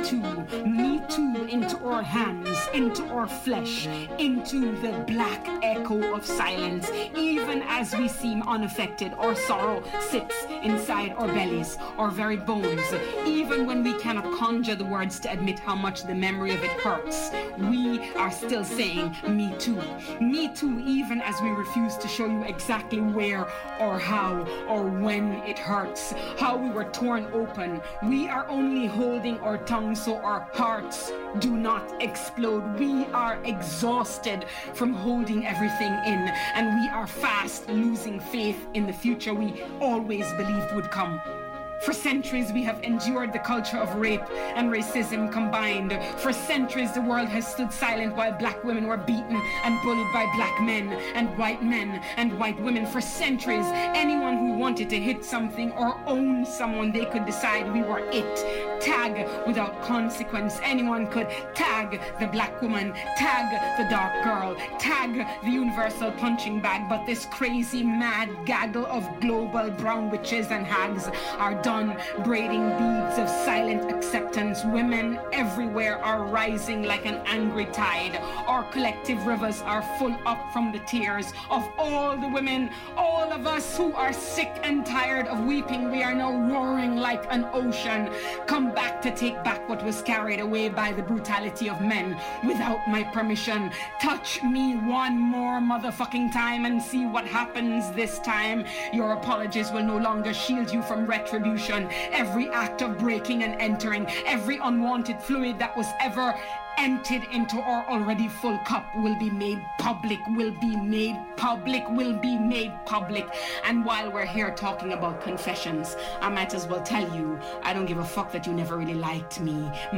Me Too into our hands, into our flesh, into the black echo of silence. Even as we seem unaffected, our sorrow sits inside our bellies, our very bones. Even when we cannot conjure the words to admit how much the memory of it hurts, we are still saying, me too. Me too, even as we refuse to show you exactly where or how or when it hurts, how we were torn open. We are only holding our tongue so our hearts do not explode. We are exhausted from holding everything in, and we are fast losing faith in the future we always believed would come. For centuries, we have endured the culture of rape and racism combined. For centuries, the world has stood silent while black women were beaten and bullied by black men and white women. For centuries, anyone who wanted to hit something or own someone, they could decide we were it. Tag without consequence. Anyone could tag the black woman, tag the dark girl, tag the universal punching bag. But this crazy, mad gaggle of global brown witches and hags are done braiding beads of silent acceptance. Women everywhere are rising like an angry tide. Our collective rivers are full up from the tears of all the women, all of us who are sick and tired of weeping. We are now roaring like an ocean. Come back to take back what was carried away by the brutality of men without my permission. Touch me one more motherfucking time and see what happens this time. Your apologies will no longer shield you from retribution. Every act of breaking and entering, every unwanted fluid that was ever emptied into our already full cup will be made public, will be made public, will be made public. And while we're here talking about confessions, I might as well tell you, I don't give a fuck that you never really liked me.